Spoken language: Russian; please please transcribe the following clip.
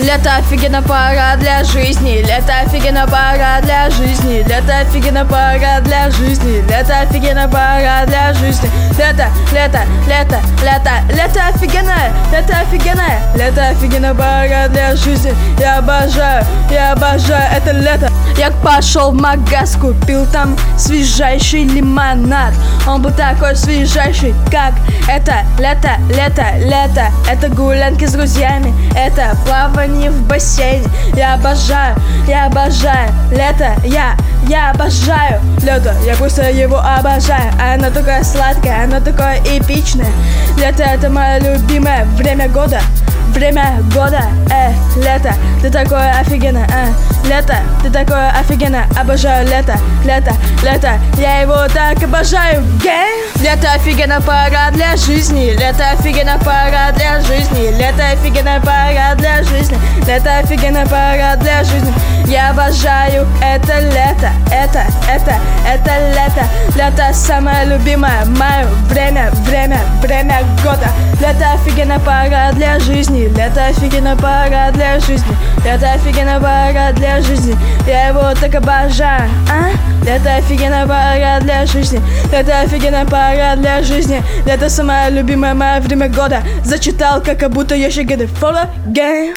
Лето офигенно пора для жизни. Лето офигенно пора для жизни. Лето офигенно пора для жизни. Лето офигенно пора для жизни. Лето, лето, лето, лето, лето офигенное. Лето офигенное. Лето офигенно пора для жизни. Я обожаю это лето. Я пошел в магаз, купил там свежайший лимонад. Он был такой свежайший, как это лето, лето, лето. Это гулянки с друзьями, это плавание в бассейне. Я обожаю лето, я обожаю лето. Я просто его обожаю. Оно такое сладкое, оно такое эпичное. Лето — это мое любимое время года. Время года, лето, ты такое офигенно, лето, ты такое офигенно, обожаю лето, лето, лето, я его так обожаю, Лето офигенно пора для жизни, лето офигенно пора для жизни, лето офигенно пора для жизни, лето офигенно пора для жизни. Я обожаю это лето, это лето. Лето самое любимое, мое время года. Лето офигенно пора для жизни. Лето офигенно пора для жизни. Лето офигенно пора для жизни. Я его так обожаю, Лето офигенно пора для жизни. Лето офигенно пора для жизни. Лето самое любимое мое время года. Зачитал, как будто я ще get it for the game.